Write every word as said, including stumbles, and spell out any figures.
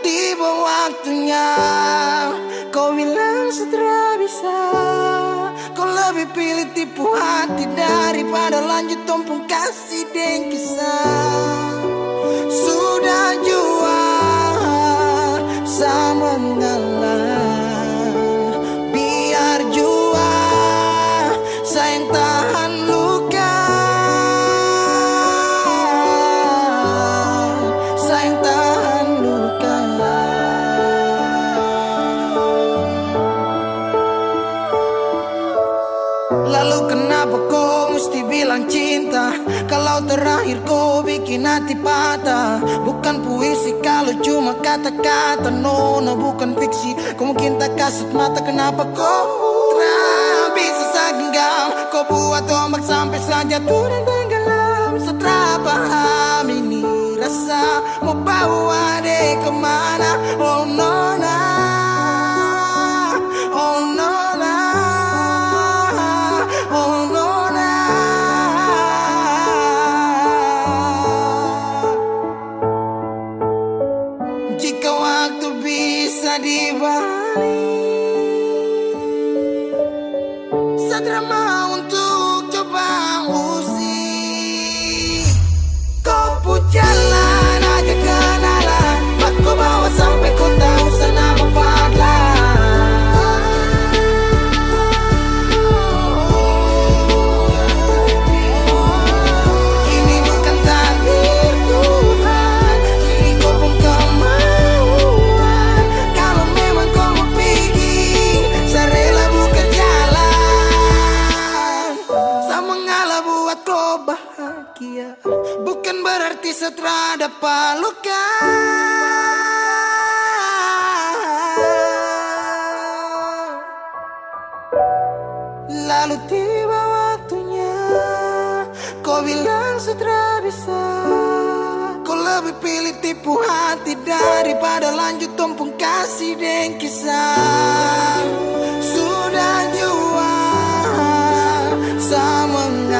tiba waktunya. Kau bilang setelah bisa, kau lebih pilih tipu hati daripada lanjut tumpung kasih dan kisah. Sudah jua sama ngalah, biar jua sayang tahan luka, sayang tahan luka. Lalu kenapa kau mesti bilang cinta kalau terakhir kau bikin hati patah? Bukan puisi kalau cuma kata-kata, no, no bukan fiksi. Kau mungkin tak kasut mata, kenapa kau tak bisa segenggam? Kau buat ombak sampai saja turun tenggelam. Setelah paham ini rasa mau bawa deh kemana? Oh no, no. Oh no, no. Oh no, no. Jika waktu bisa dibalik, Sadra mau untuk coba usik. Kau pun jalan aja kenalan, aku bawa sampai kau tahu senama Fadla. Ini bukan takdir Tuhan, ini kau pun kemauan. Kalau memang kau mau pergi, saya rela buka jalan. Saya mengalah buat kau bahagia, bukan berarti setelah dapat luka. Lalu tiba waktunya, kau bilang setelah bisa, kau lebih pilih tipu hati daripada lanjut tumpung kasih dan kisah. Sudah jua sama